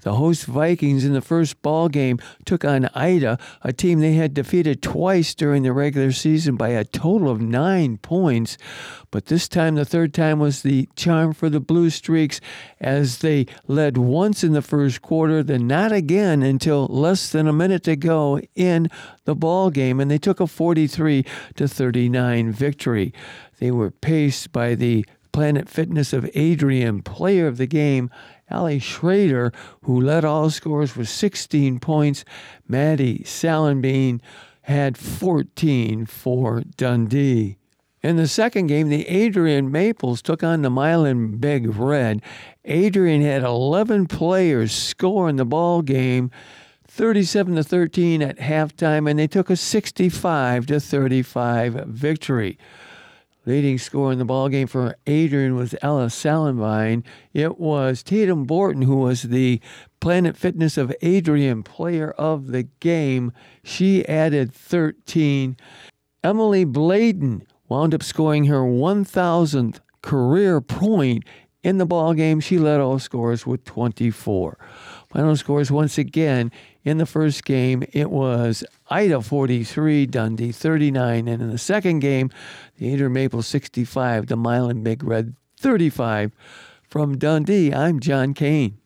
The host Vikings in the first ball game took on Ida, a team they had defeated twice during the regular season by a total of 9 points. But this time, the third time was the charm for the Blue Streaks as they led once in the first quarter, then not again until less than a minute to go in the ball game, and they took a 43-39 victory. They were paced by the Planet Fitness of Adrian player of the game, Allie Schrader, who led all scorers with 16 points. Maddie Salenbean had 14 for Dundee. In the second game, the Adrian Maples took on the Milan Big Red. Adrian had 11 players score in the ball game, 37-13 at halftime, and they took a 65-35 victory. Leading scorer in the ballgame for Adrian was Ella Salenbein. It was Tatum Borton who was the Planet Fitness of Adrian player of the game. She added 13. Emily Bladen wound up scoring her 1,000th career point in the ballgame. She led all scorers with 24. Final scores once again in the first game, it was Ida 43, Dundee 39, and in the second game, the Adrian Maples 65, the Milan Big Red 35. From Dundee, I'm John Kane.